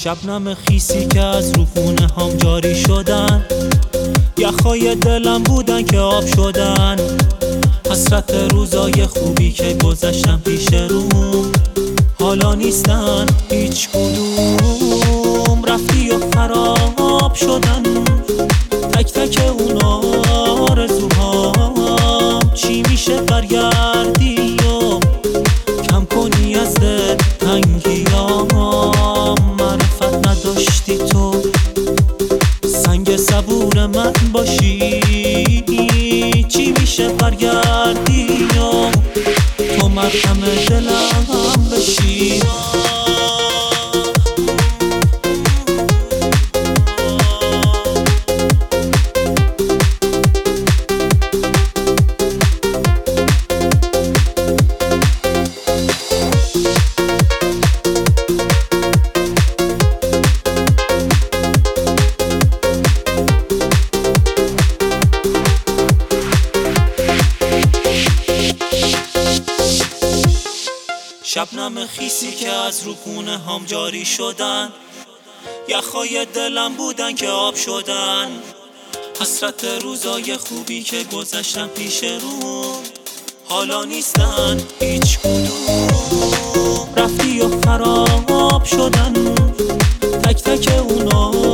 شبنم خیسی که از رکونه هم جاری شدن، یخهای دلم بودن که آب شدن. حسرت روزای خوبی که گذشتم پیش روم، حالا نیستن هیچ کدوم. رفتی و خراب شدن تک تک اون آرزوهام. چی میشه برگردی و کم کنی از دل تنگیام؟ معرفت نداشتی تو سنگ صبور من باشی. چی میشه برگردی و تو مرهم دلم بشی؟ شبنم خیسی که از رکونه هم جاری شدن، یخهای دلم بودن که آب شدن. حسرت روزای خوبی که گذشتم پیش رو، حالا نیستن هیچ کدوم. رفتی و خراب شدن تک تک اون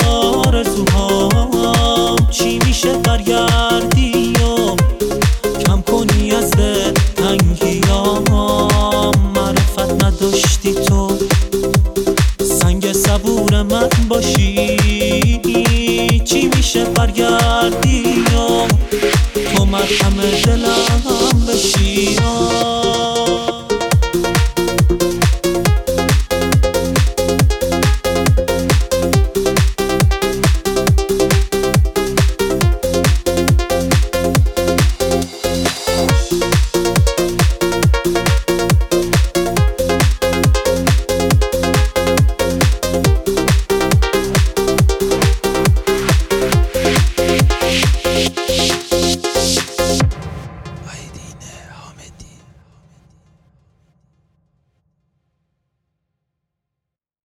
آرزوهام. چی میشه برگردی و کم کنی از دل تنگیام؟ نداشتی تو سنگ صبور من باشی. چی میشه برگردی و تو مرهم دلم بشی؟